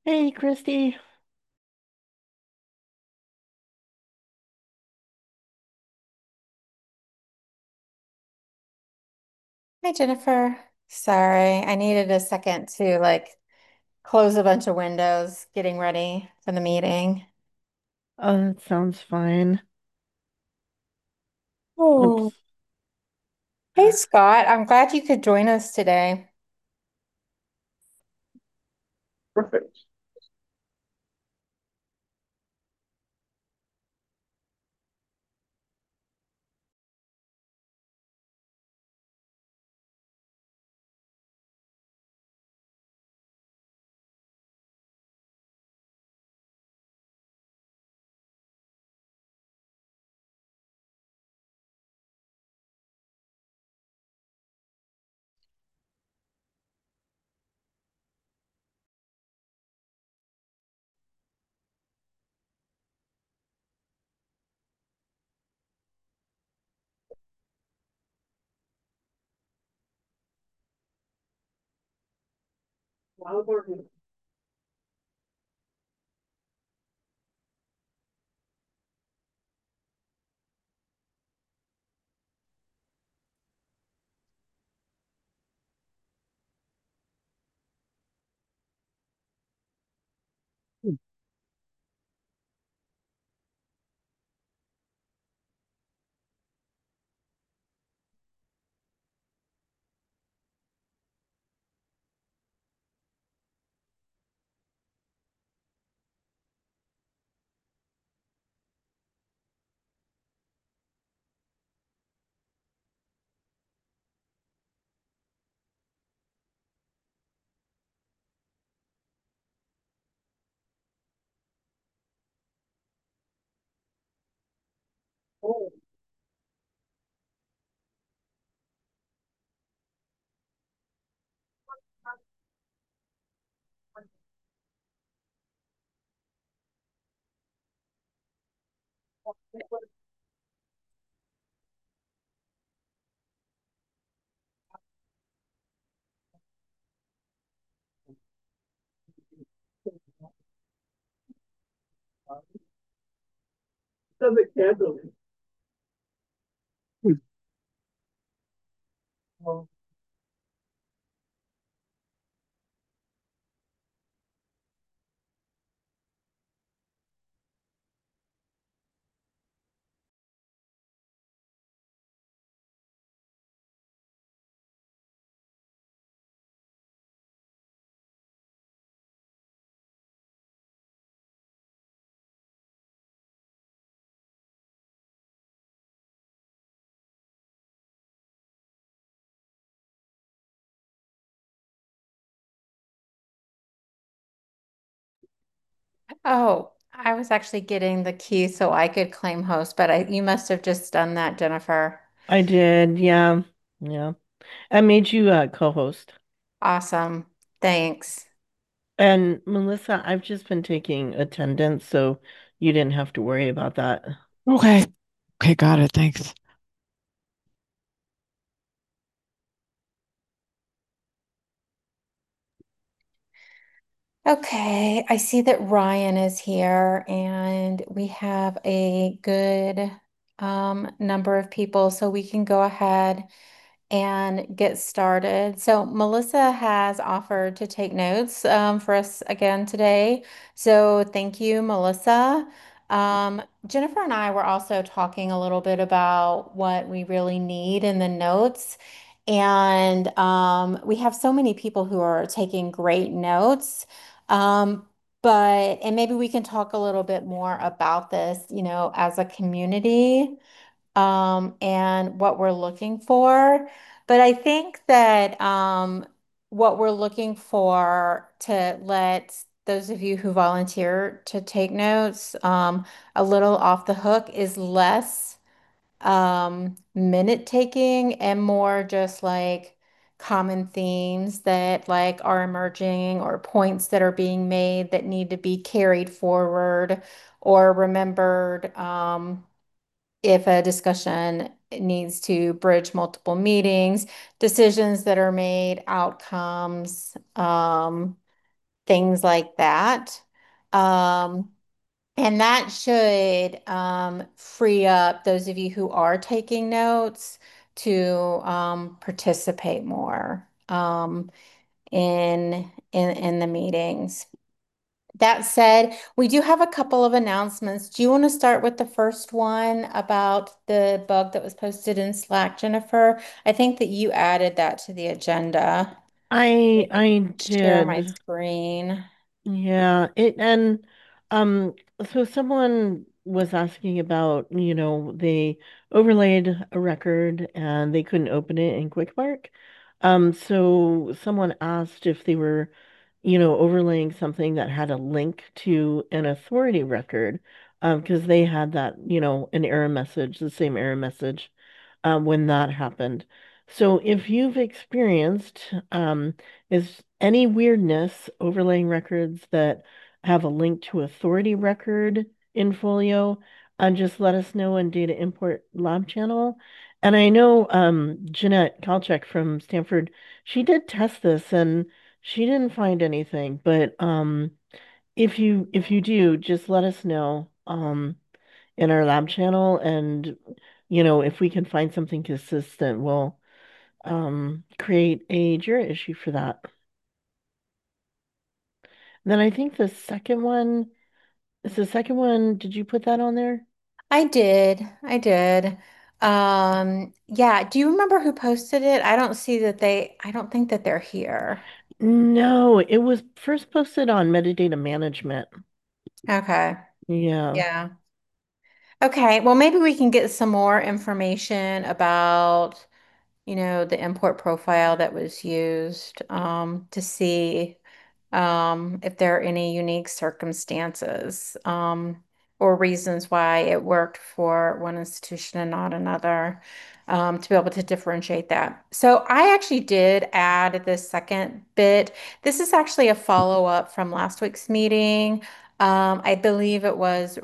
Hey, Christy. Hi, Jennifer. Sorry, I needed a second to close a bunch of windows getting ready for the meeting. Oh, that sounds fine. Oh, Oops. hey, Scott. I'm glad you could join us today. Perfect. Doesn't cancel it. Oh, I was actually getting the key so I could claim host, but you must have just done that, Jennifer. I did, yeah. Yeah. I made you co-host. Awesome. Thanks. And Melissa, I've just been taking attendance, so you didn't have to worry about that. Okay. Okay, got it. Thanks. Okay, I see that Ryan is here and we have a good number of people, so we can go ahead and get started. So, Melissa has offered to take notes for us again today. So, thank you, Melissa. Jennifer and I were also talking a little bit about what we really need in the notes. And we have so many people who are taking great notes. Um, and maybe we can talk a little bit more about this, as a community and what we're looking for. But I think that what we're looking for to let those of you who volunteer to take notes a little off the hook is less minute taking and more just like common themes that are emerging or points that are being made that need to be carried forward or remembered. If a discussion needs to bridge multiple meetings, decisions that are made, outcomes, things like that. Um, and that should free up those of you who are taking notes to participate more in the meetings. That said, we do have a couple of announcements. Do you want to start with the first one about the bug that was posted in Slack, Jennifer? I think that you added that to the agenda. I Share my did. screen. Yeah, it and um so someone was asking about, they overlaid a record and they couldn't open it in QuickMark. So someone asked if they were, overlaying something that had a link to an authority record, because they had that, an error message, the same error message when that happened. So if you've experienced is any weirdness overlaying records that have a link to authority record in Folio, just let us know in data import lab channel. And I know Jeanette Kalchek from Stanford, she did test this and she didn't find anything. But if you do, just let us know in our lab channel, and if we can find something consistent, we'll create a JIRA issue for that. Then I think the second one is the second one. Did you put that on there? I did. I did. Yeah. Do you remember who posted it? I don't think that they're here. No, it was first posted on metadata management. Okay. Yeah. Yeah. Okay. Well, maybe we can get some more information about, the import profile that was used, to see if there are any unique circumstances or reasons why it worked for one institution and not another, to be able to differentiate that. So I actually did add this second bit. This is actually a follow-up from last week's meeting. I believe it was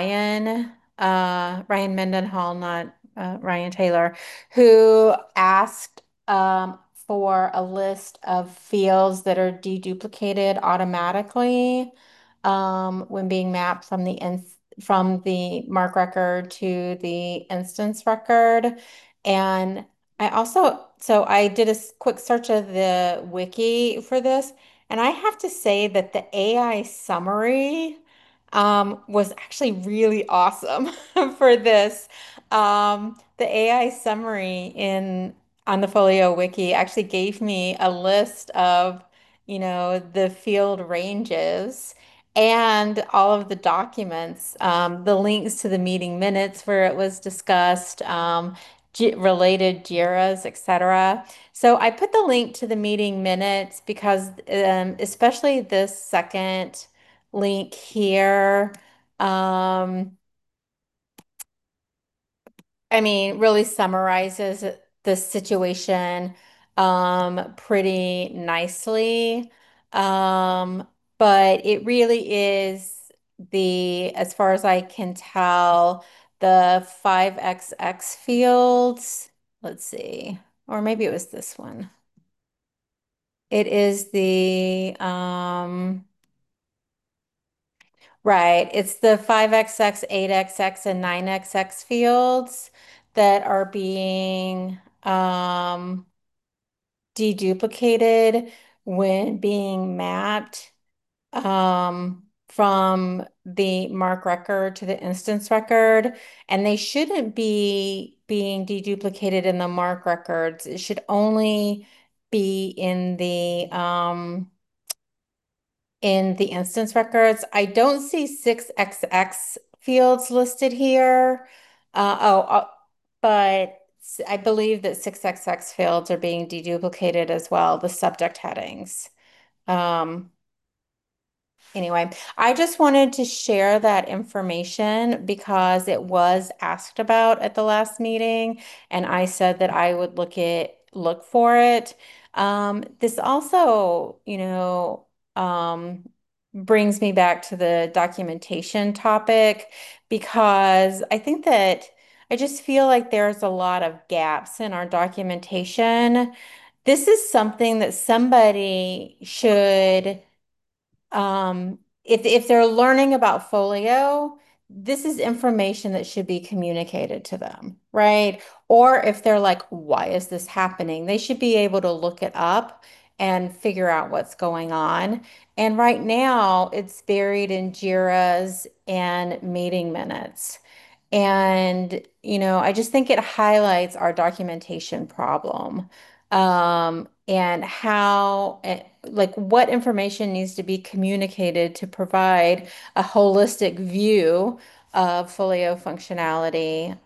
Ryan Mendenhall, not Ryan Taylor, who asked for a list of fields that are deduplicated automatically when being mapped from the MARC record to the instance record. And so I did a quick search of the wiki for this, and I have to say that the AI summary was actually really awesome for this. The AI summary in on the Folio Wiki actually gave me a list of, the field ranges and all of the documents, the links to the meeting minutes where it was discussed, related JIRAs, etc. So I put the link to the meeting minutes because, especially this second link here, um, I mean, really summarizes the situation pretty nicely. But it really is as far as I can tell, the 5XX fields. Let's see. Or maybe it was this one. It is right. It's the 5XX, 8XX, and 9XX fields that are being deduplicated when being mapped from the MARC record to the instance record. And they shouldn't be being deduplicated in the MARC records. It should only be in the instance records. I don't see 6XX fields listed here. But I believe that 6XX fields are being deduplicated as well, the subject headings. Um, Anyway, I just wanted to share that information because it was asked about at the last meeting, and I said that I would look for it. This also, brings me back to the documentation topic because I think that I just feel like there's a lot of gaps in our documentation. This is something that somebody should if they're learning about Folio, this is information that should be communicated to them, right? Or if they're like, why is this happening? They should be able to look it up and figure out what's going on. And right now, it's buried in JIRAs and meeting minutes. And, I just think it highlights our documentation problem, and how, like, what information needs to be communicated to provide a holistic view of Folio functionality.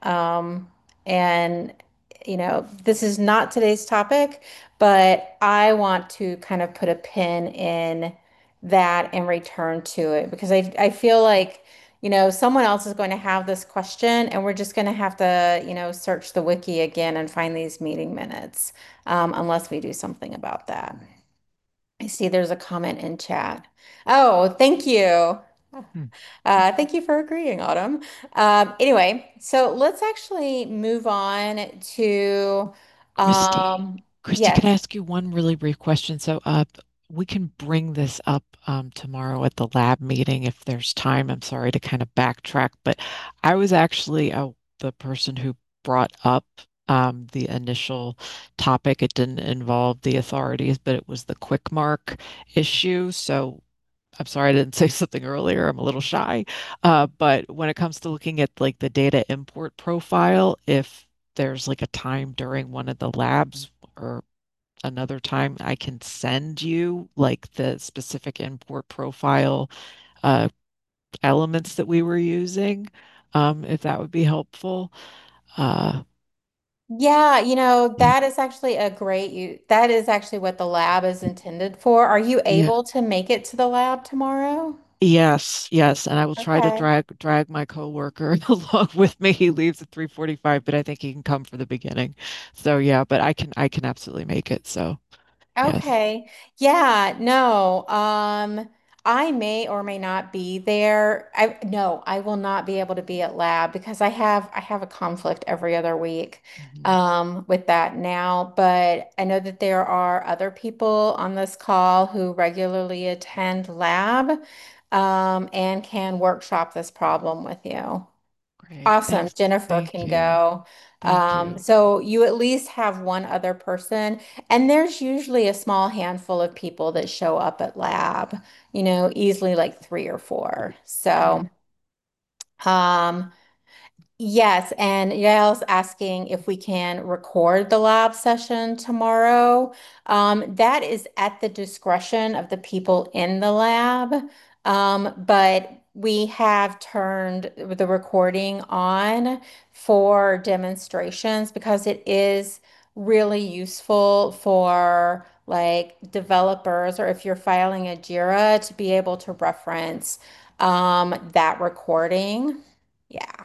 And, this is not today's topic, but I want to kind of put a pin in that and return to it because I feel like someone else is going to have this question, and we're just going to have to, search the wiki again and find these meeting minutes, unless we do something about that. I see there's a comment in chat. Oh, thank you. Hmm. Thank you for agreeing, Autumn. Anyway, so let's actually move on to, Christy, Christy, yes. can I ask you one really brief question? So, we can bring this up tomorrow at the lab meeting if there's time. I'm sorry to kind of backtrack, but I was actually the person who brought up the initial topic. It didn't involve the authorities, but it was the quick mark issue. So I'm sorry I didn't say something earlier. I'm a little shy. But when it comes to looking at like the data import profile, if there's like a time during one of the labs or another time, I can send you like the specific import profile uh, elements that we were using, if that would be helpful. Uh, Yeah, that is actually that is actually what the lab is intended for. Are you yeah. able to make it to the lab tomorrow? Yes, yes, and I will try to Okay. drag my coworker along with me. He leaves at 3:45, but I think he can come for the beginning. So yeah, but I can absolutely make it. So yes. Okay. Yeah, no. I may or may not be there. No, I will not be able to be at lab because I have a conflict every other week Mhm. with that now, but I know that there are other people on this call who regularly attend lab and can workshop this problem with you. Great. Awesome. Thanks. Jennifer Thank can you. go. Thank you. So you at least have one other person, and there's usually a small handful of people that show up at lab, easily like three or four. Okay. So, um, yes, and Yael's asking if we can record the lab session tomorrow. That is at the discretion of the people in the lab, but we have turned the recording on for demonstrations because it is really useful for like developers or if you're filing a JIRA to be able to reference that recording. Yeah.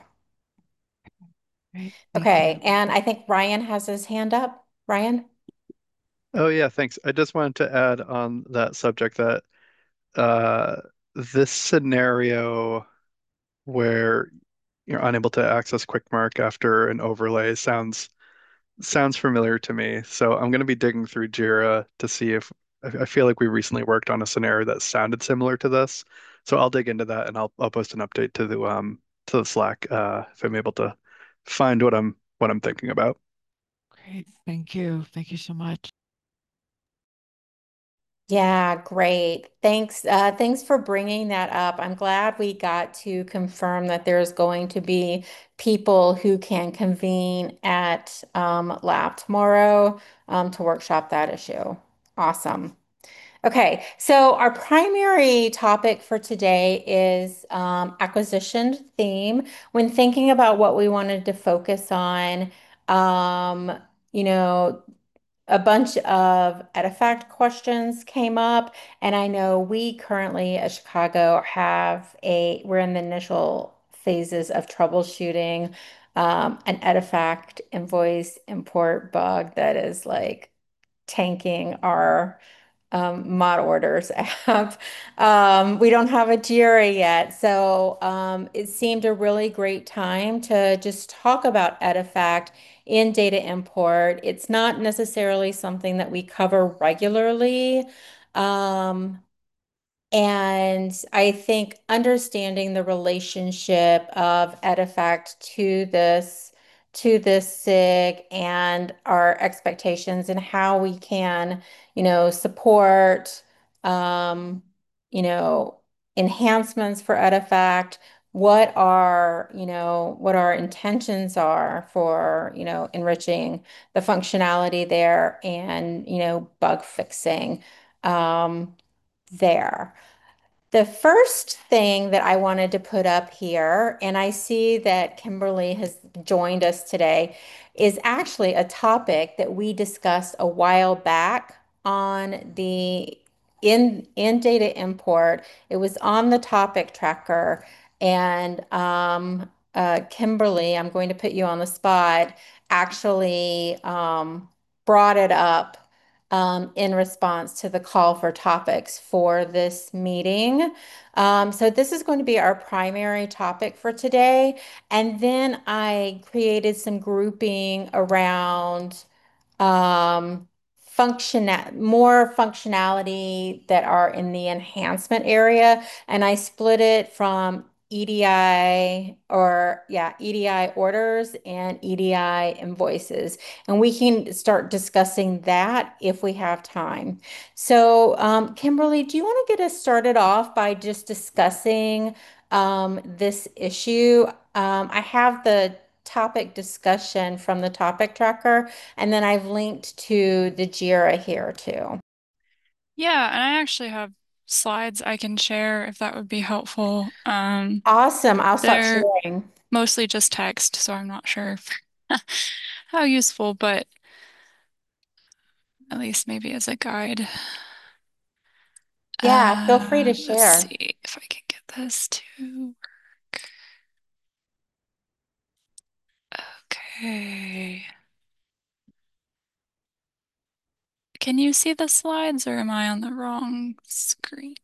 Great. Thank Okay, you. and I think Ryan has his hand up. Ryan? Oh yeah, thanks. I just wanted to add on that subject that uh, this scenario where you're unable to access QuickMark after an overlay sounds familiar to me. So I'm going to be digging through Jira to see if I feel like we recently worked on a scenario that sounded similar to this. So I'll dig into that and I'll post an update to the Slack if I'm able to find what I'm thinking about. Great. Thank you. Thank you so much. Yeah, great. Thanks. Thanks for bringing that up. I'm glad we got to confirm that there's going to be people who can convene at lab tomorrow to workshop that issue. Awesome. Okay, so our primary topic for today is acquisition theme. When thinking about what we wanted to focus on, um, you know, a bunch of Edifact questions came up, and I know we currently at Chicago we're in the initial phases of troubleshooting an Edifact invoice import bug that is like tanking our mod orders app. We don't have a Jira yet, so it seemed a really great time to just talk about Edifact in data import. It's not necessarily something that we cover regularly. Um, And I think understanding the relationship of Edifact to this SIG and our expectations and how we can, support um, you know, enhancements for Edifact, what our intentions are for, enriching the functionality there and, bug fixing there. The first thing that I wanted to put up here, and I see that Kimberly has joined us today, is actually a topic that we discussed a while back on the in data import. It was on the topic tracker, and Kimberly, I'm going to put you on the spot, actually brought it up in response to the call for topics for this meeting. So this is going to be our primary topic for today. And then I created some grouping around um, more functionality that are in the enhancement area. And I split it from EDI orders and EDI invoices. And we can start discussing that if we have time. So, Kimberly, do you want to get us started off by just discussing this issue? I have the topic discussion from the topic tracker. And then I've linked to the JIRA here too. Yeah, and I actually have slides I can share if that would be helpful. Awesome. I'll stop They're sharing. mostly just text, so I'm not sure how useful, but at least maybe as a guide. Yeah, feel free to Let's share. see if I can get this to work. Okay. Can you see the slides or am I on the wrong screen?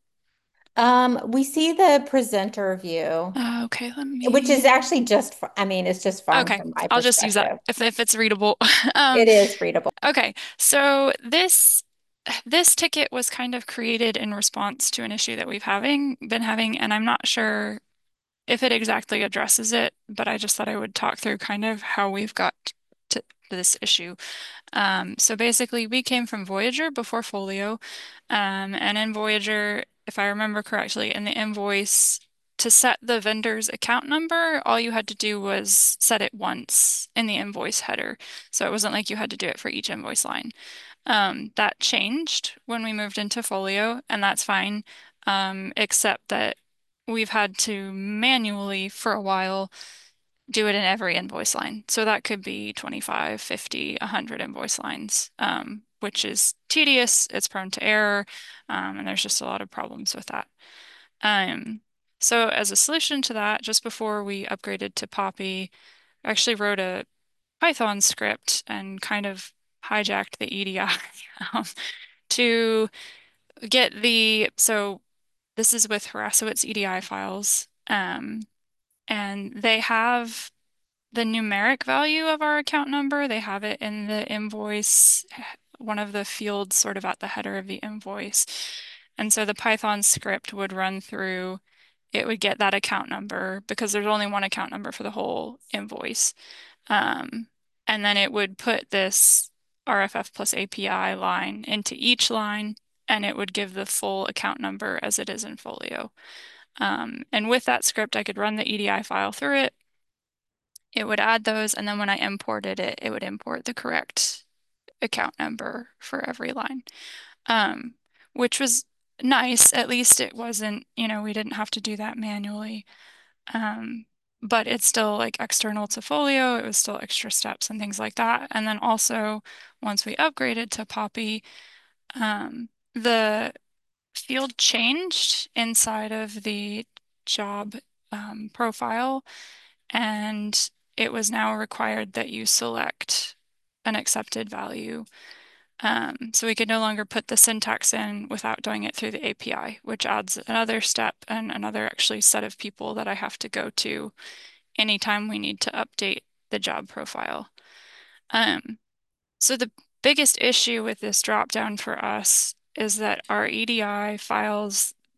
We see the presenter view, Okay, let which is me. actually I mean, it's just fine Okay, from my I'll just use that perspective. if it's readable. Um, It is readable. okay, so this ticket was kind of created in response to an issue that we've been having, and I'm not sure if it exactly addresses it, but I just thought I would talk through kind of how we've got to this issue. So basically, we came from Voyager before Folio, and in Voyager, if I remember correctly, in the invoice, to set the vendor's account number, all you had to do was set it once in the invoice header. So it wasn't like you had to do it for each invoice line. That changed when we moved into Folio, and that's fine, except that we've had to manually for a while do it in every invoice line. So that could be 25, 50, 100 invoice lines, which is tedious, it's prone to error, and there's just a lot of problems with that. Um, so as a solution to that, just before we upgraded to Poppy, I actually wrote a Python script and kind of hijacked the EDI um, to get so this is with Harasowitz EDI files, and they have the numeric value of our account number. They have it in the invoice, one of the fields sort of at the header of the invoice. And so the Python script would run through, it would get that account number because there's only one account number for the whole invoice. Um, and then it would put this RFF plus API line into each line, and it would give the full account number as it is in Folio. And with that script, I could run the EDI file through it. It would add those, and then when I imported it, it would import the correct account number for every line, um, which was nice. At least it wasn't, we didn't have to do that manually. But it's still like external to Folio. It was still extra steps and things like that. And then also, once we upgraded to Poppy, the field changed inside of the job profile, and it was now required that you select an accepted value. So we could no longer put the syntax in without doing it through the API, which adds another step and another actually set of people that I have to go to anytime we need to update the job profile. Um, so the biggest issue with this dropdown for us is that our EDI files,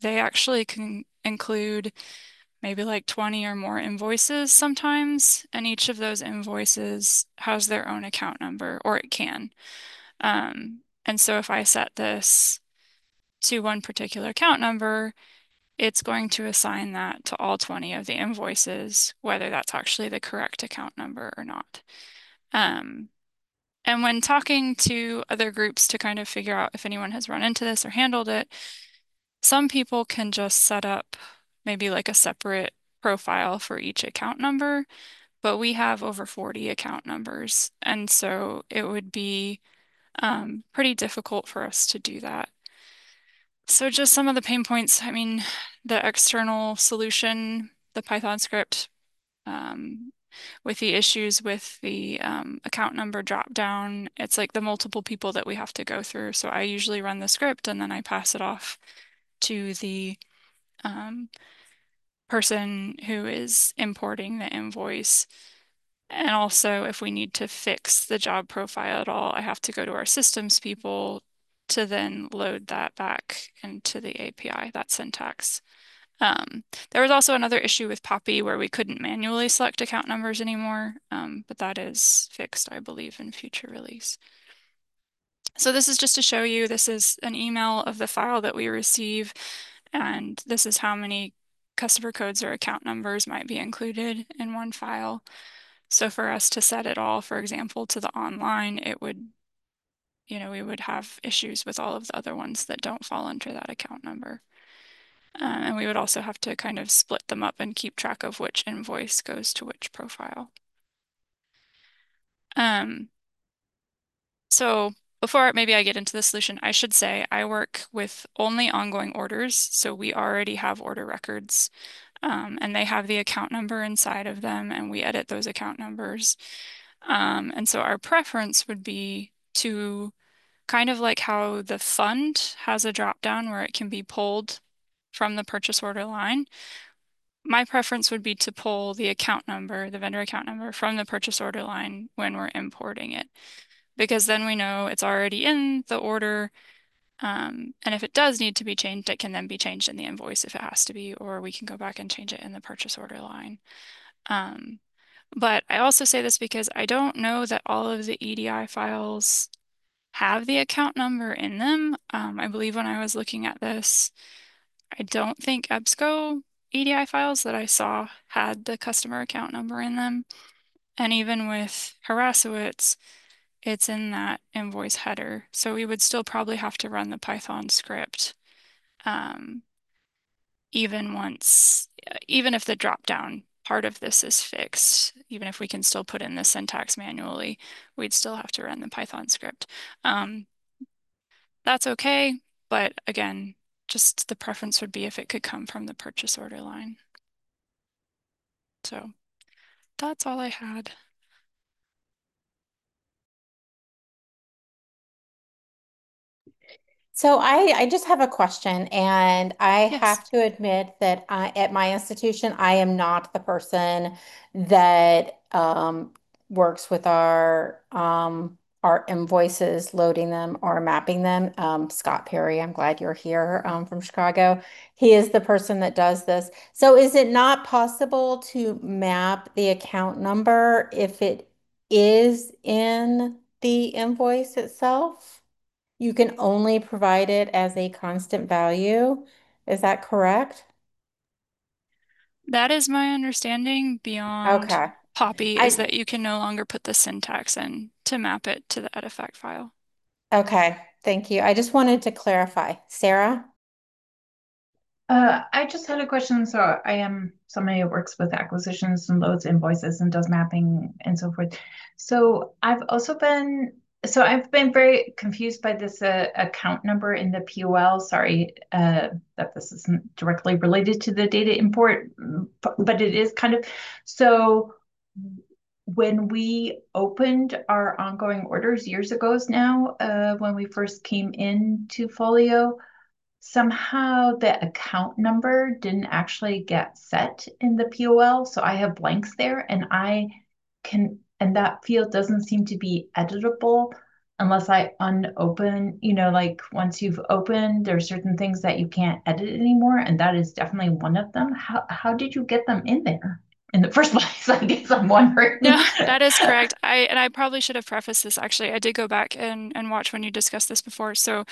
they actually can include maybe like 20 or more invoices sometimes, and each of those invoices has their own account number, or it can. And so if I set this to one particular account number, it's going to assign that to all 20 of the invoices, whether that's actually the correct account number or not. Um, and when talking to other groups to kind of figure out if anyone has run into this or handled it, some people can just set up maybe like a separate profile for each account number, but we have over 40 account numbers. And so it would be pretty difficult for us to do that. So just some of the pain points. I mean, the external solution, the Python script, um, with the issues with the account number drop down, it's like the multiple people that we have to go through. So I usually run the script and then I pass it off to the um, person who is importing the invoice. And also, if we need to fix the job profile at all, I have to go to our systems people to then load that back into the API, that syntax. There was also another issue with Poppy where we couldn't manually select account numbers anymore, but that is fixed, I believe, in future release. So this is just to show you, this is an email of the file that we receive, and this is how many customer codes or account numbers might be included in one file. So for us to set it all, for example, to the online, it would, we would have issues with all of the other ones that don't fall under that account number. And we would also have to kind of split them up and keep track of which invoice goes to which profile. So before maybe I get into the solution, I should say I work with only ongoing orders. So we already have order records, and they have the account number inside of them, and we edit those account numbers. And so our preference would be to kind of like how the fund has a drop down where it can be pulled from the purchase order line. My preference would be to pull the account number, the vendor account number from the purchase order line when we're importing it, because then we know it's already in the order. And if it does need to be changed, it can then be changed in the invoice if it has to be, or we can go back and change it in the purchase order line. But I also say this because I don't know that all of the EDI files have the account number in them. I believe when I was looking at this, I don't think EBSCO EDI files that I saw had the customer account number in them. And even with Harasowitz, it's in that invoice header. So we would still probably have to run the Python script, um, even if the dropdown part of this is fixed, even if we can still put in the syntax manually, we'd still have to run the Python script. That's okay, but again, just the preference would be if it could come from the purchase order line. So that's all I had. So I just have a question, and I Yes. have to admit that at my institution, I am not the person that works with our invoices, loading them or mapping them. Scott Perry, I'm glad you're here from Chicago. He is the person that does this. So is it not possible to map the account number if it is in the invoice itself? You can only provide it as a constant value. Is that correct? That is my understanding beyond Okay. Poppy is I that you can no longer put the syntax in to map it to the edifect file. okay. Thank you. I just wanted to clarify. Sarah? I just had a question. So I am somebody who works with acquisitions and loads invoices and does mapping and so forth. So I've been very confused by this account number in the POL. Sorry, that this isn't directly related to the data import, but it is kind of. So when we opened our ongoing orders years ago now, when we first came into Folio, somehow the account number didn't actually get set in the POL. So I have blanks there and and that field doesn't seem to be editable unless I unopen, like once you've opened, there are certain things that you can't edit anymore, and that is definitely one of them. How did you get them in there in the first place? I guess I'm No, wondering. that is correct. I probably should have prefaced this actually. I did go back and watch when you discussed this before. So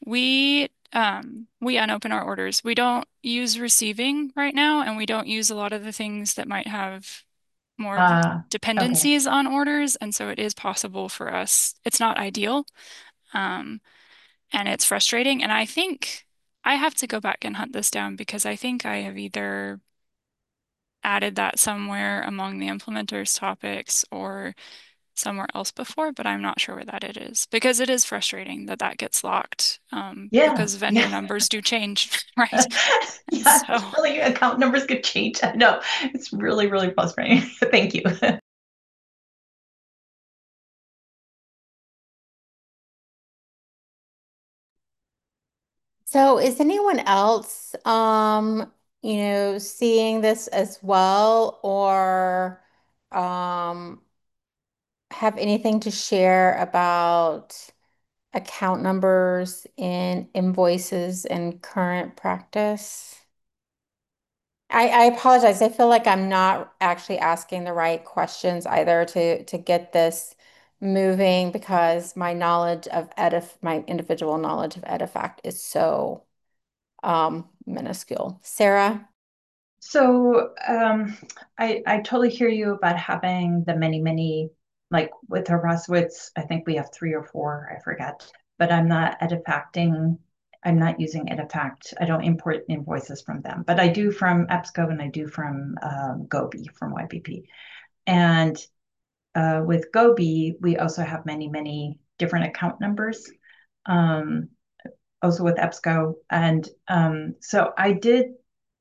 we unopen our orders. We don't use receiving right now, and we don't use a lot of the things that might have more Okay. dependencies on orders, and so it is possible for us. It's not ideal, um, and it's frustrating. And I think I have to go back and hunt this down because I think I have either added that somewhere among the implementers topics or somewhere else before, but I'm not sure where that it is because it is frustrating that that gets locked Yeah, because vendor yeah. numbers do change, right? And Yeah, so, really, account numbers could change. No, it's really, really frustrating. Thank you. So is anyone else, seeing this as well or um, have anything to share about account numbers in invoices and current practice? I apologize. I feel like I'm not actually asking the right questions either to get this moving because my individual knowledge of Edifact is so minuscule. Sarah? So I totally hear you about having the many, like with Horowitz, I think we have three or four, I forget, but I'm not edifacting. I'm not using Edifact. I don't import invoices from them, but I do from EBSCO and I do from Gobi from YBP. And with Gobi, we also have many different account numbers, um, also with EBSCO. And so I did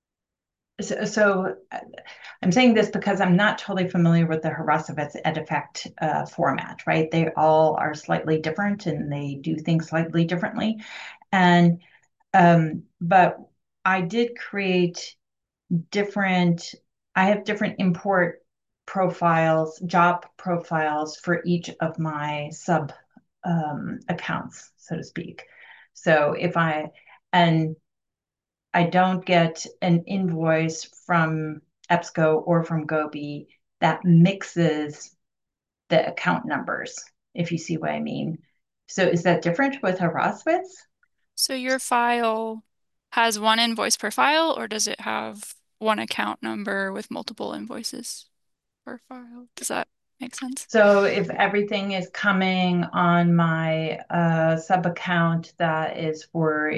so I'm saying this because I'm not totally familiar with the Harasovitz Edifact format, right? They all are slightly different and they do things slightly differently. And but I did create different, I have different import profiles, job profiles for each of my sub accounts, so to speak. So if and I don't get an invoice from EBSCO or from Gobi that mixes the account numbers, if you see what I mean. So is that different with Horowitz? so your file has one invoice per file, or does it have one account number with multiple invoices per file? Does that make sense? So if everything is coming on my sub account that is for,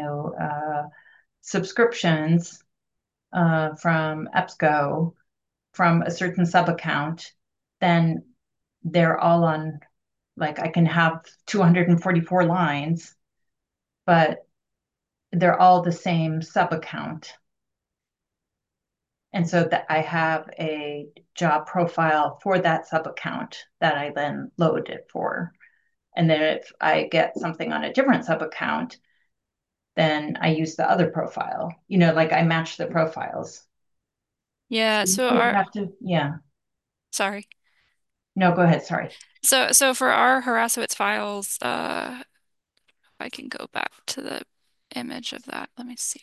subscriptions from EBSCO from a certain sub account, then they're all on, like I can have 244 lines, but they're all the same sub account. And so that I have a job profile for that sub account that I then load it for. And then if I get something on a different sub account, then I use the other profile. Like I match the profiles. Yeah, So you so wouldn't our have to, yeah. sorry. No, go ahead. Sorry. So for our Harasowitz files, if I can go back to the image of that, let me see.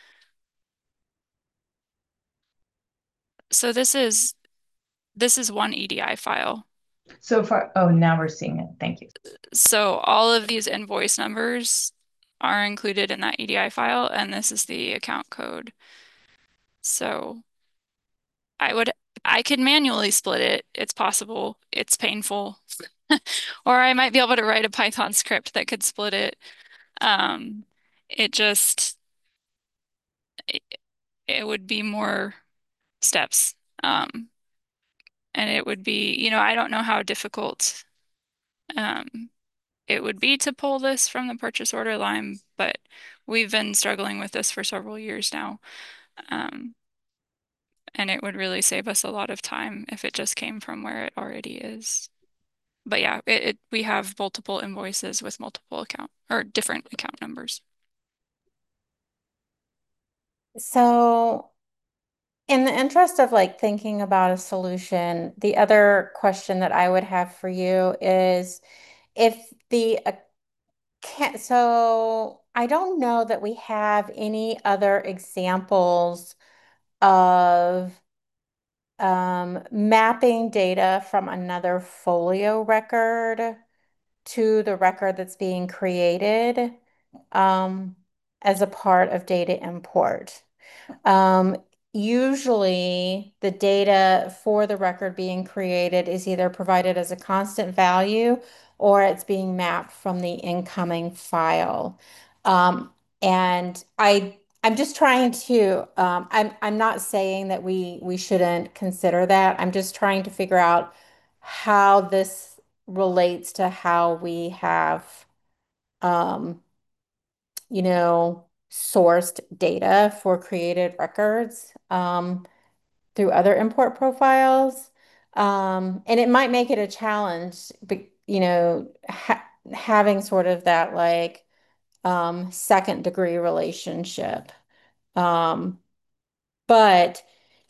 So this is one EDI file. So far, oh, now we're seeing it. Thank you. So all of these invoice numbers are included in that EDI file, and this is the account code. So I would I could manually split it. It's possible. It's painful. Or I might be able to write a Python script that could split it. Um, it just it, it would be more steps. And it would be, I don't know how difficult um, it would be to pull this from the purchase order line, but we've been struggling with this for several years now. Um, and it would really save us a lot of time if it just came from where it already is. But yeah, we have multiple invoices with multiple account or different account numbers. So, in the interest of like thinking about a solution, the other question that I would have for you is if the so I don't know that we have any other examples of mapping data from another folio record to the record that's being created um, as a part of data import. Um, Usually, the data for the record being created is either provided as a constant value or it's being mapped from the incoming file. Um, and I'm just trying to I'm not saying that we shouldn't consider that. I'm just trying to figure out how this relates to how we have um, sourced data for created records through other import profiles. And it might make it a challenge, but having sort of that like second degree relationship. Um, but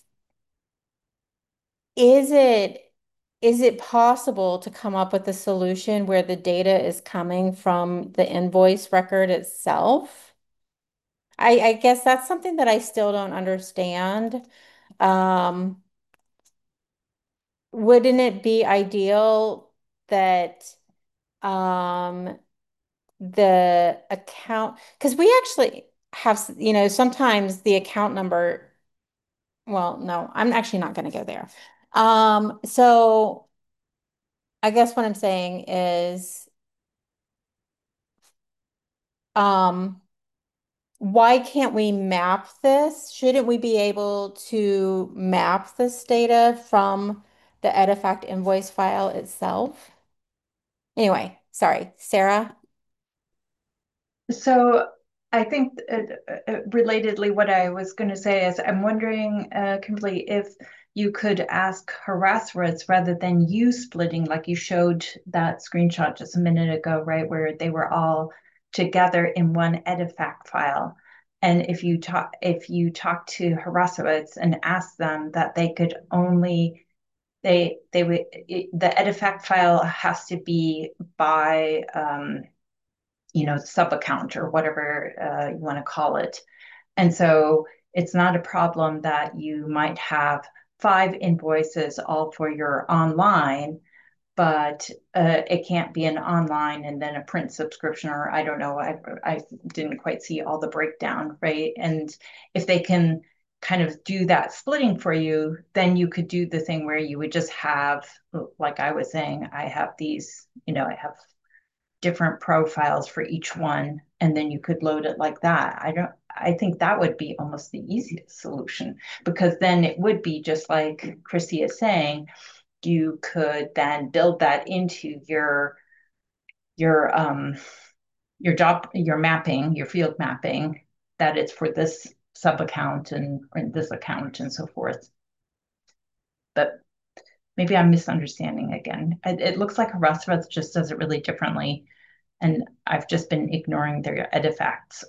is it is it possible to come up with a solution where the data is coming from the invoice record itself? I guess that's something that I still don't understand. Um, wouldn't it be ideal that um, the account, because we actually have, sometimes the account number, well, no, I'm actually not going to go there. So I guess what I'm saying is, um, why can't we map this? Shouldn't we be able to map this data from the Edifact invoice file itself? Anyway, sorry, Sarah. So I think relatedly, what I was going to say is I'm wondering, Kimberly, if you could ask Harassreds rather than you splitting, like you showed that screenshot just a minute ago, right, where they were all together in one Edifact file. And if you talk to Harassreds and ask them that they could only they would the Edifact file has to be by sub account or whatever you want to call it. And so it's not a problem that you might have 5 invoices all for your online, but it can't be an online and then a print subscription, or I don't know. I didn't quite see all the breakdown, right? And if they can kind of do that splitting for you, then you could do the thing where you would just have, like I was saying, I have these, I have different profiles for each one, and then you could load it like that. I think that would be almost the easiest solution, because then it would be just like Chrissy is saying, you could then build that into your your mapping, your field mapping, that it's for this sub account and or this account and so forth. But maybe I'm misunderstanding again. It looks like Harassreds just does it really differently, and I've just been ignoring their edifacts.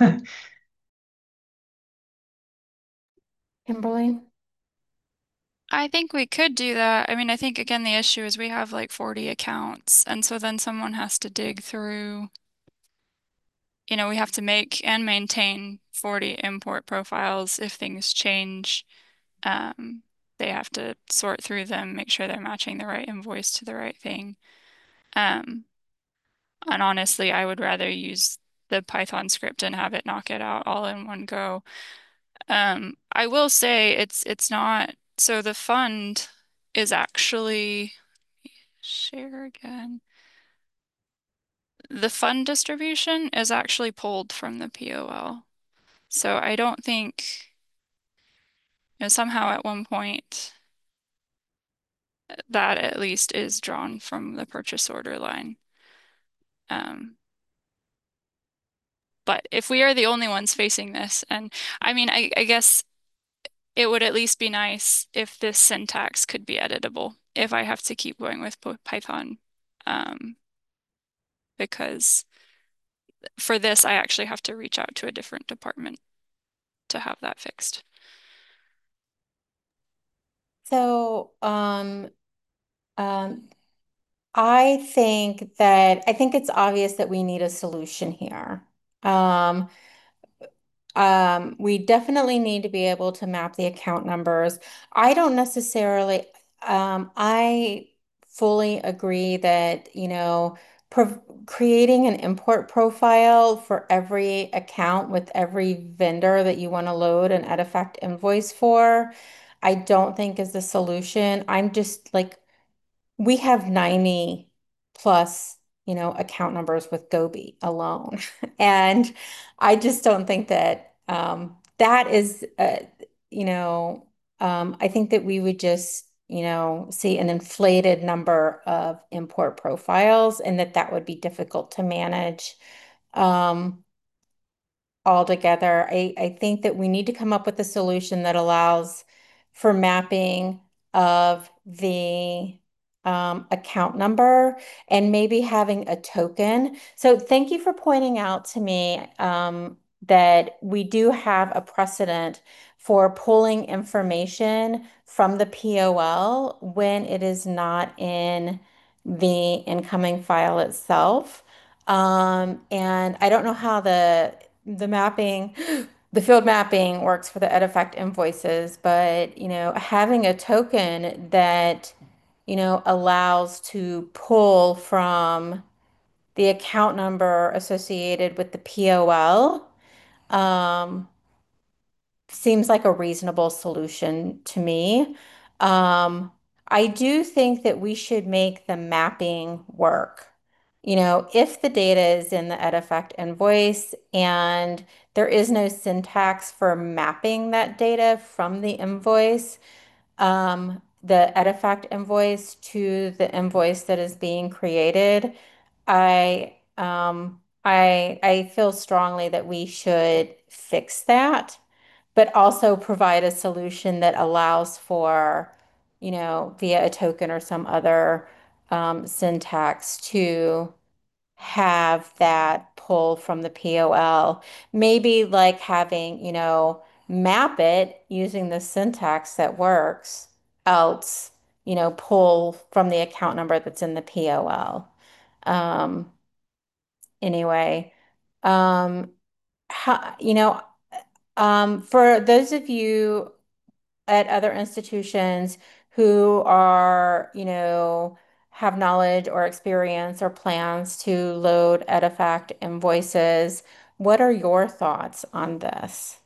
Kimberly? I think we could do that. I mean, I think again, the issue is we have like 40 accounts, and so then someone has to dig through, we have to make and maintain 40 import profiles. If things change, um, they have to sort through them, make sure they're matching the right invoice to the right thing. Um, and honestly, I would rather use the Python script and have it knock it out all in one go. I will say it's not, so the fund is actually, share again. The fund distribution is actually pulled from the POL. So I don't think, somehow at one point that at least is drawn from the purchase order line. Um, but if we are the only ones facing this, and I mean, I guess it would at least be nice if this syntax could be editable if I have to keep going with Python. Because for this, I actually have to reach out to a different department to have that fixed. So, um, I think it's obvious that we need a solution here. Um, we definitely need to be able to map the account numbers. I don't necessarily, I fully agree that, creating an import profile for every account with every vendor that you want to load an Edifact invoice for, I don't think is the solution. I'm just like, we have 90 plus, account numbers with Gobi alone. And I just don't think that that is, I think that we would just, see an inflated number of import profiles and that would be difficult to manage. Um, altogether. I think that we need to come up with a solution that allows for mapping of the account number and maybe having a token. So thank you for pointing out to me that we do have a precedent for pulling information from the POL when it is not in the incoming file itself. And I don't know how the mapping, the field mapping works for the Edifact invoices, but having a token that allows to pull from the account number associated with the POL, um, seems like a reasonable solution to me. Um, I do think that we should make the mapping work. If the data is in the Edifact invoice and there is no syntax for mapping that data from the invoice, the Edifact invoice to the invoice that is being created, I feel strongly that we should fix that, but also provide a solution that allows for, via a token or some other syntax to have that pull from the POL. Maybe like having, map it using the syntax that works, else, pull from the account number that's in the POL. Um, anyway, um, how, for those of you at other institutions who are, have knowledge or experience or plans to load Edifact invoices, what are your thoughts on this?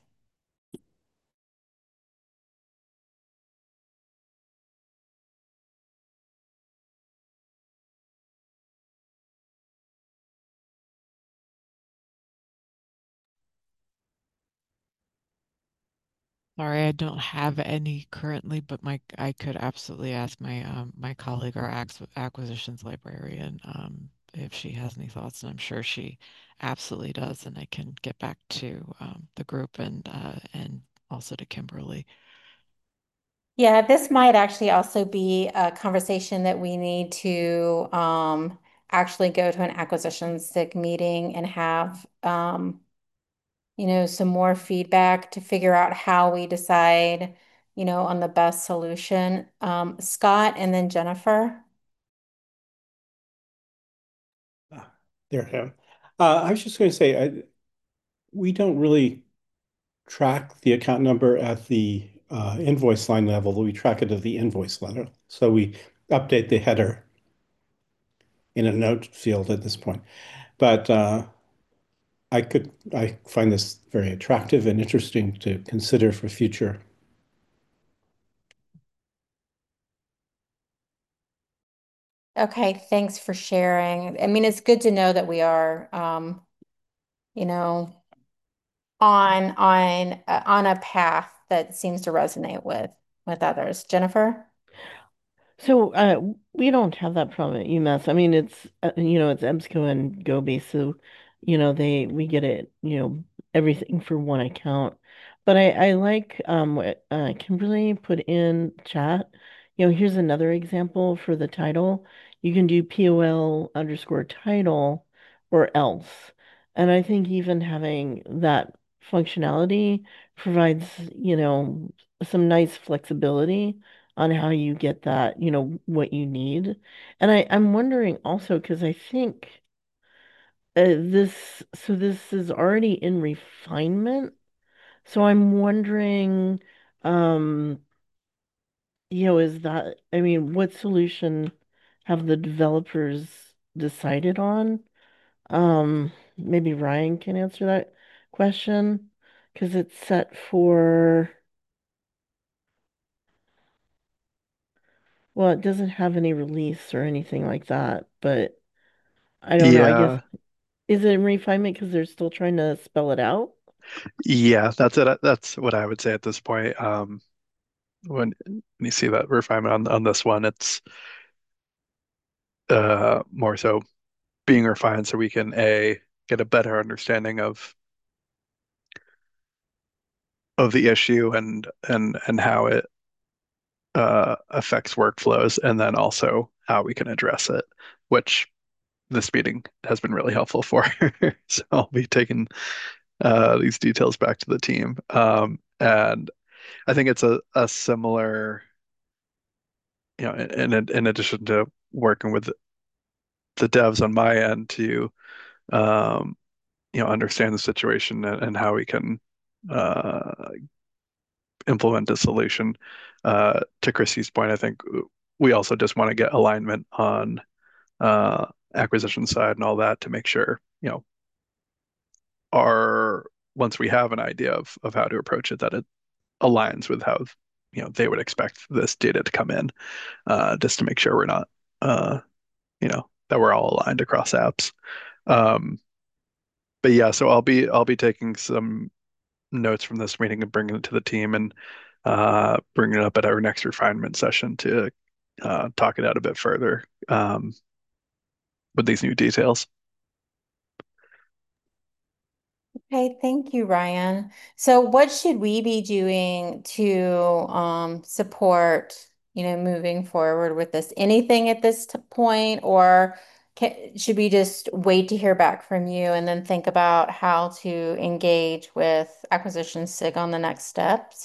Sorry, I don't have any currently, but I could absolutely ask my colleague, our acquisitions librarian, if she has any thoughts, and I'm sure she absolutely does, and I can get back to the group and also to Kimberly. Yeah, this might actually also be a conversation that we need to actually go to an acquisitions SIG meeting and have some more feedback to figure out how we decide, on the best solution. Scott and then Jennifer. Ah, there I am. I was just going to say, we don't really track the account number at the invoice line level. We track it at the invoice level. So we update the header in a note field at this point. But I find this very attractive and interesting to consider for future. Okay, thanks for sharing. I mean, it's good to know that we are, you know, on a path that seems to resonate with others. Jennifer? So we don't have that problem at UMass. I mean, it's EBSCO and Gobi, so we get it, everything for one account. But I like what Kimberly put in chat. Here's another example for the title. You can do POL underscore title or else. And I think even having that functionality provides, some nice flexibility on how you get that, what you need. And I'm wondering also, because I think this is already in refinement. So I'm wondering, um, is that, I mean, what solution have the developers decided on? Maybe Ryan can answer that question because it's set for, well, it doesn't have any release or anything like that, but I don't know. I guess, Yeah, is it in refinement because they're still trying to spell it out? yeah, that's it. That's what I would say at this point. When you see that refinement on this one, it's more so being refined so we can get a better understanding of the issue and how it affects workflows, and then also how we can address it, which this meeting has been really helpful for. So I'll be taking these details back to the team. And I think it's a similar, in addition to working with the devs on my end to, um, understand the situation and how we can uh, implement a solution. To Chrissy's point, I think we also just want to get alignment on uh, acquisition side and all that to make sure, our once we have an idea of how to approach it, that it aligns with how, they would expect this data to come in, just to make sure we're not, that we're all aligned across apps. Um, but yeah, so I'll be taking some notes from this meeting and bringing it to the team and bringing it up at our next refinement session to talk it out a bit further, with these new details. Okay, thank you, Ryan. So what should we be doing to support, moving forward with this? Anything at this point, or should we just wait to hear back from you and then think about how to engage with Acquisition SIG on the next steps?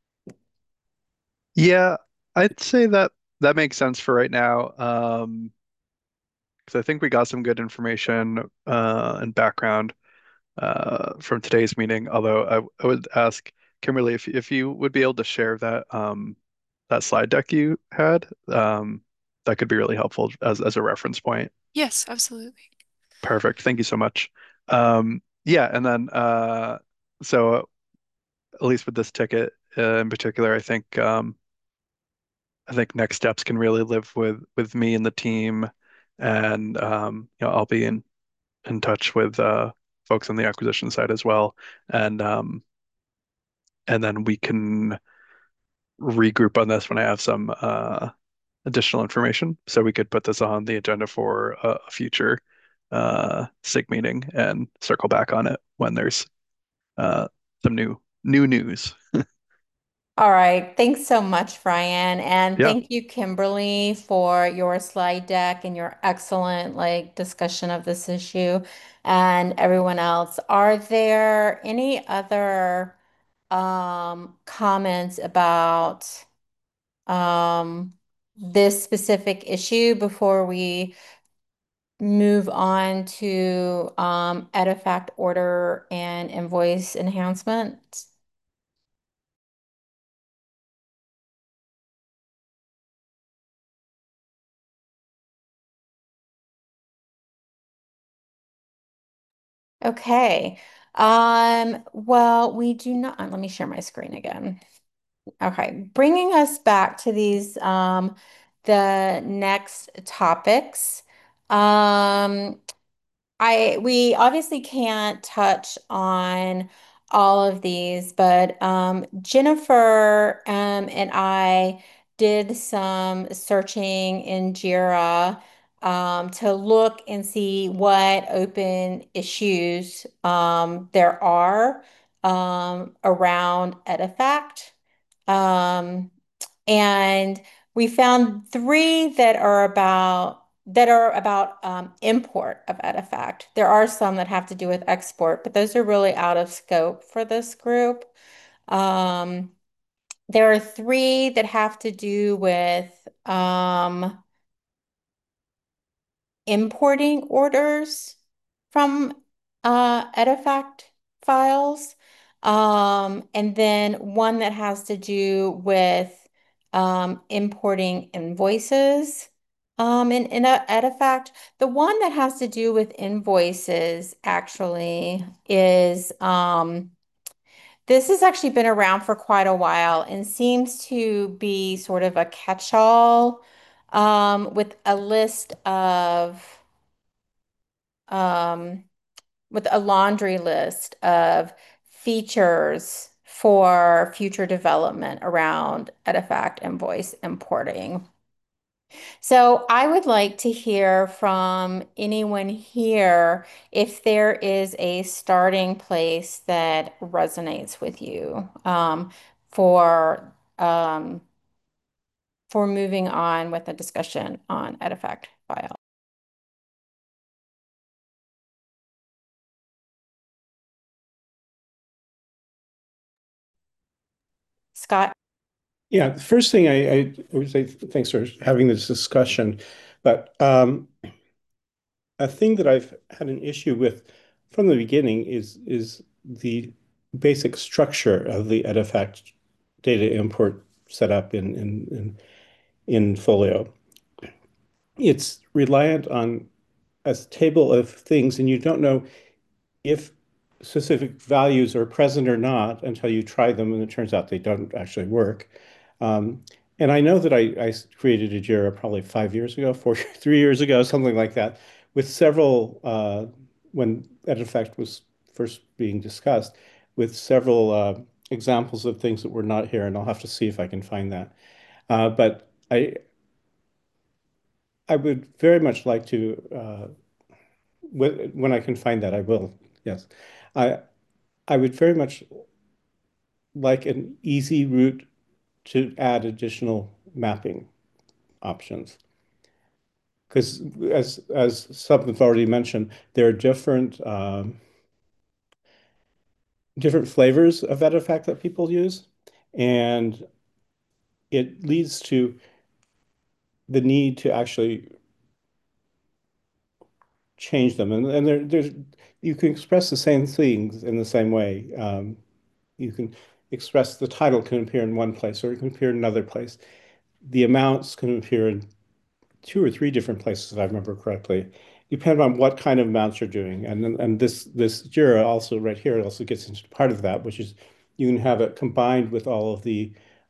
Yeah, I'd say that that makes sense for right now. Because I think we got some good information and background from today's meeting. Although I would ask Kimberly if you would be able to share that slide deck you had. That could be really helpful as a reference point. Yes, absolutely. Perfect. Thank you so much. Yeah, and then so at least with this ticket in particular, I think next steps can really live with me and the team, and I'll be in touch with folks on the acquisition side as well, and and then we can regroup on this when I have some additional information, so we could put this on the agenda for a future SIG meeting and circle back on it when there's uh, some new news. All right. Thanks so much, Ryan. And Yeah. thank you, Kimberly, for your slide deck and your excellent discussion of this issue and everyone else. Are there any other comments about um, this specific issue before we move on to Edifact order and invoice enhancement? Okay. Well, we do not, let me share my screen again. Okay, bringing us back to these the next topics. Um we obviously can't touch on all of these, but Jennifer and I did some searching in Jira to look and see what open issues there are around Edifact. Um, and we found three that are about import of Edifact. There are some that have to do with export, but those are really out of scope for this group. Um, there are three that have to do with importing orders from Edifact files. And then one that has to do with importing invoices in Edifact. The one that has to do with invoices actually is this has actually been around for quite a while and seems to be sort of a catch-all with a list of um, with a laundry list of features for future development around Edifact invoice importing. So I would like to hear from anyone here if there is a starting place that resonates with you for um, for moving on with the discussion on Edifact file. Scott? Yeah, the first thing I would say thanks for having this discussion, but a thing that I've had an issue with from the beginning is the basic structure of the Edifact data import setup in Folio. It's reliant on a table of things, and you don't know if specific values are present or not until you try them, and it turns out they don't actually work. Um, and I know that I created a JIRA probably 5 years ago, 3 years ago, something like that, with several, when Edifact was first being discussed, with several examples of things that were not here, and I'll have to see if I can find that. But I would very much like to, when I can find that, I will. Yes, I I would very much like an easy route to add additional mapping options. Because as some have already mentioned, there are different flavors of Edifact that people use, and it leads to the need to actually change them. And there's you can express the same things in the same way. You can express the title can appear in one place or it can appear in another place. The amounts can appear in two or three different places, if I remember correctly, depending on what kind of amounts you're doing. And this JIRA also right here also gets into part of that, which is you can have it combined with all of the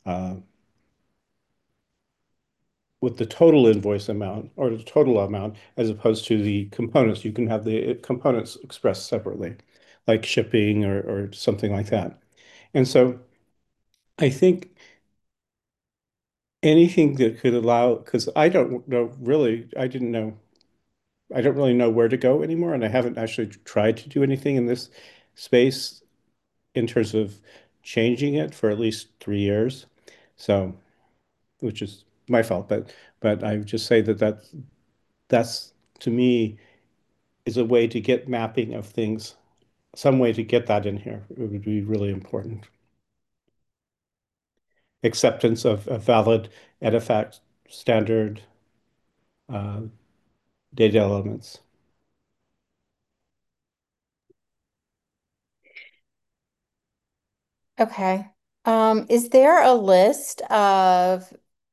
with the total invoice amount or the total amount as opposed to the components. You can have the components expressed separately, like shipping or something like that. And so I think anything that could allow, because I don't know really, I don't really know where to go anymore, and I haven't actually tried to do anything in this space in terms of changing it for at least 3 years. So, which is my fault, but I would just say that that's to me is a way to get mapping of things, some way to get that in here. It would be really important. Acceptance of a valid Edifact standard uh, data elements. Okay. Is there a list of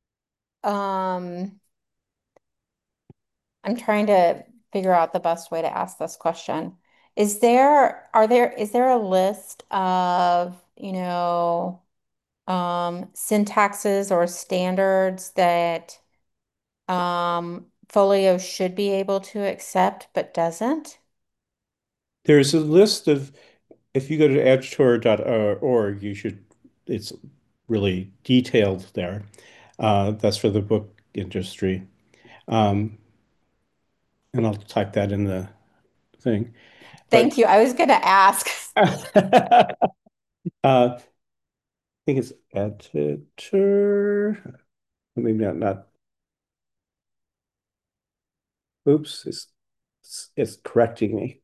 I'm trying to figure out the best way to ask this question. Is there a list of, syntaxes or standards that Folio should be able to accept but doesn't? There's a list of, if you go to edgetor.org, it's really detailed there. That's for the book industry. Um, and I'll type that in the thing. Thank But you. I was going to ask. I think it's editor. Maybe not. Oops, it's correcting me.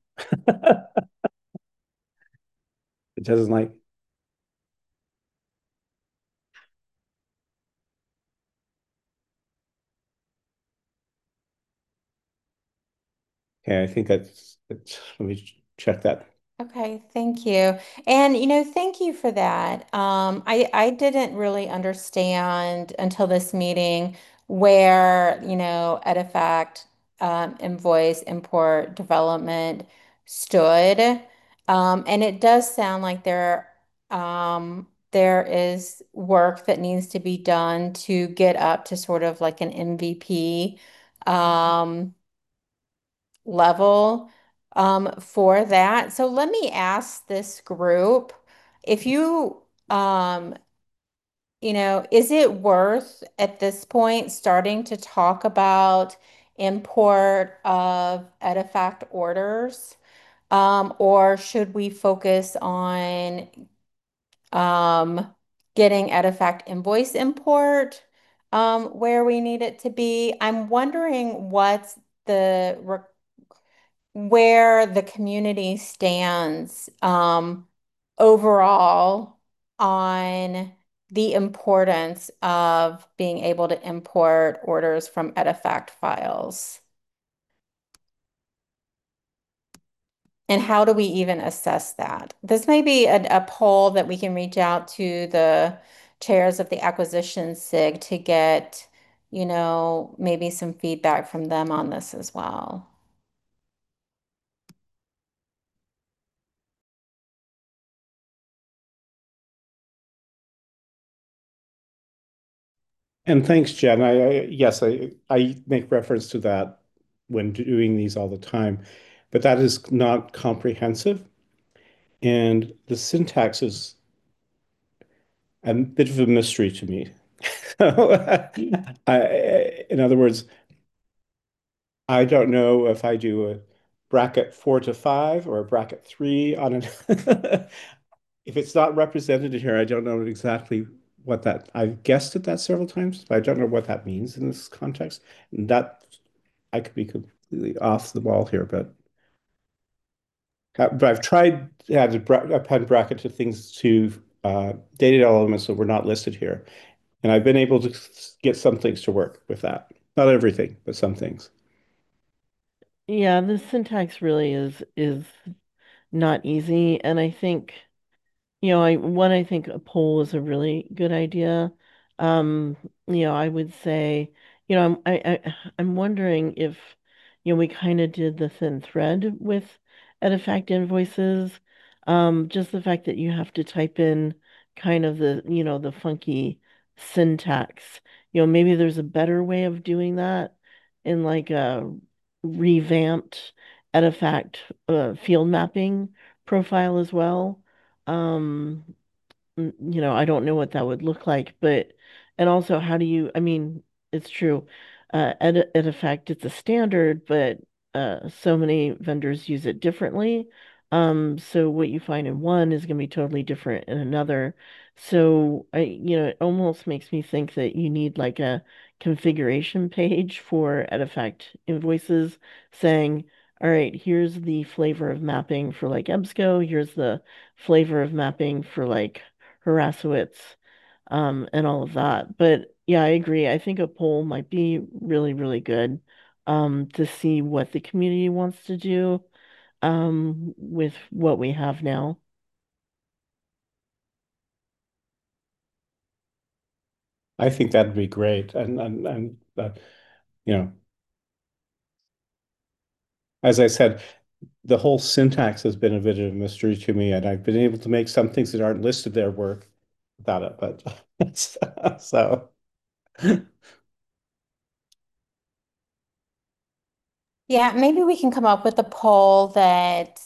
It doesn't like. Okay, I think let me check that. Okay, thank you. And thank you for that. I didn't really understand until this meeting where, Edifact, invoice import development stood. And it does sound like there is work that needs to be done to get up to sort of like an MVP level for that. So let me ask this group if is it worth at this point starting to talk about import of Edifact orders? Or should we focus on getting Edifact invoice import where we need it to be? I'm wondering where the community stands overall on the importance of being able to import orders from Edifact files. And how do we even assess that? This may be a poll that we can reach out to the chairs of the acquisition SIG to get, maybe some feedback from them on this as well. And thanks, Jen. Yes, I make reference to that when doing these all the time, but that is not comprehensive. And the syntax is a bit of a mystery to me. In other words, I don't know if I do a bracket 4 to 5 or a bracket 3 on it. If it's not represented here, I don't know exactly what that, I've guessed at that several times, but I don't know what that means in this context. And that I could be completely off the ball here, but I've tried to add a pen bracket to things to data elements that were not listed here. And I've been able to get some things to work with that. Not everything, but some things. Yeah, the syntax really is not easy, and I think I think a poll is a really good idea. Um, I would say, I'm wondering if, we kind of did the thin thread with Edifact invoices. Just the fact that you have to type in kind of the funky syntax. Maybe there's a better way of doing that in like a revamped Edifact field mapping profile as well. Um, I don't know what that would look like, but, and also how do you, I mean, it's true. In effect, it's a standard, but so many vendors use it differently. So what you find in one is going to be totally different in another. So it almost makes me think that you need like a configuration page for Edifact invoices saying, all right, here's the flavor of mapping for like EBSCO, here's the flavor of mapping for like Horasowitz, and all of that. But yeah, I agree. I think a poll might be really, really good, to see what the community wants to do, with what we have now. I think that'd be great. And you know, as I said, the whole syntax has been a bit of a mystery to me, and I've been able to make some things that aren't listed there work without it. But so Yeah, maybe we can come up with a poll that,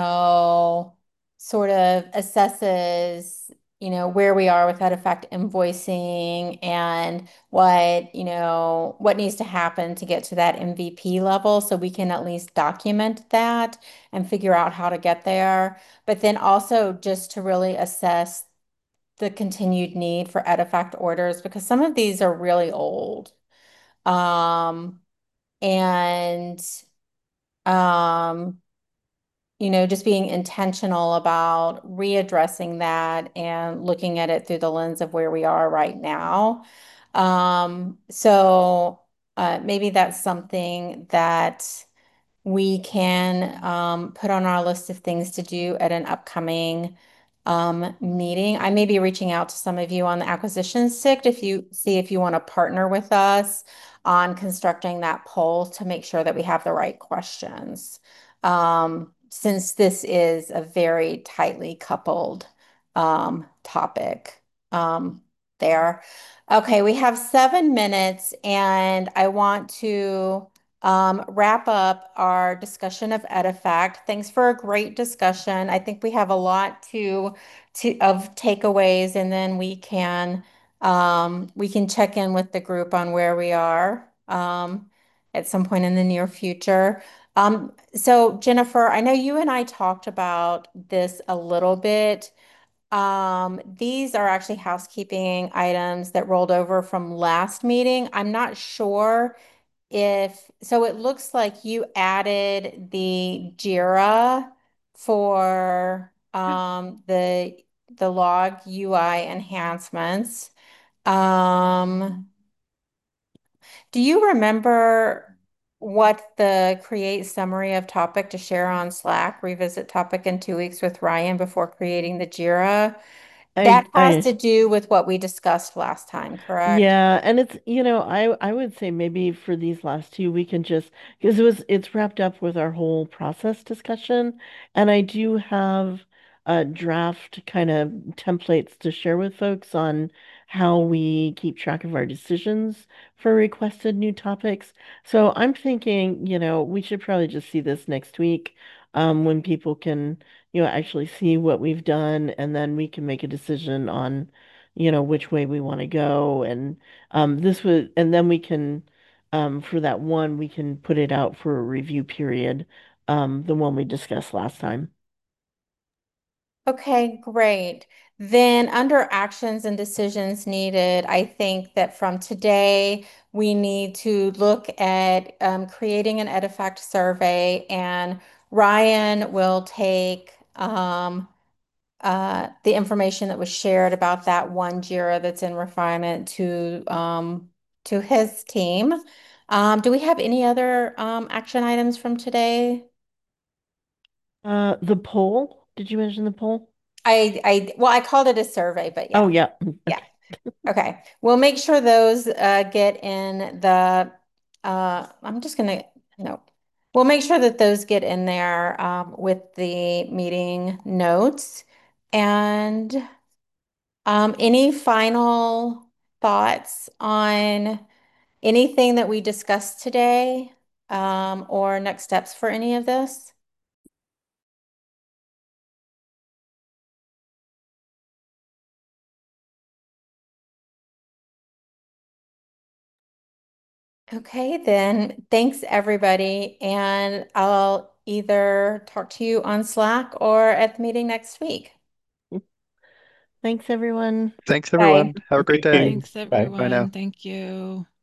sort of assesses, where we are with that effect invoicing and what needs to happen to get to that MVP level so we can at least document that and figure out how to get there. But then also just to really assess the continued need for Edifact orders because some of these are really old. Um, and um, just being intentional about readdressing that and looking at it through the lens of where we are right now. So maybe that's something that we can put on our list of things to do at an upcoming meeting. I may be reaching out to some of you on the acquisitions stick if you see if you want to partner with us on constructing that poll to make sure that we have the right questions. Since this is a very tightly coupled topic there. Okay, we have 7 minutes, and I want to wrap up our discussion of Edifact. Thanks for a great discussion. I think we have a lot of takeaways, and then we can check in with the group on where we are at some point in the near future. So Jennifer, I know you and I talked about this a little bit. These are actually housekeeping items that rolled over from last meeting. I'm not sure if, so it looks like you added the JIRA for the log UI enhancements. Um, do you remember what the create summary of topic to share on Slack, revisit topic in 2 weeks with Ryan before creating the JIRA? That has I to do with what we discussed last time, correct? Yeah, and it's, I would say maybe for these last two we can just because it's wrapped up with our whole process discussion, and I do have a draft kind of templates to share with folks on how we keep track of our decisions for requested new topics. So I'm thinking, we should probably just see this next week, when people can, actually see what we've done, and then we can make a decision on which way we want to go. And and then we can, for that one, we can put it out for a review period, the one we discussed last time. Okay, great. Then under actions and decisions needed, I think that from today, we need to look at creating an Edifact survey, and Ryan will take the information that was shared about that one JIRA that's in refinement to his team. Do we have any other action items from today? The poll, did you mention the poll? Well, I called it a survey, but Oh, yeah. yeah. Yeah. Okay. Okay. We'll make sure those get in the I'm just gonna no. We'll make sure that those get in there with the meeting notes. And any final thoughts on anything that we discussed today, or next steps for any of this? Okay, then thanks everybody. And I'll either talk to you on Slack or at the meeting next week. Thanks, everyone. Thanks, Bye. everyone. Have a great day. Okay, Thanks, bye. Bye now. everyone. Thank you.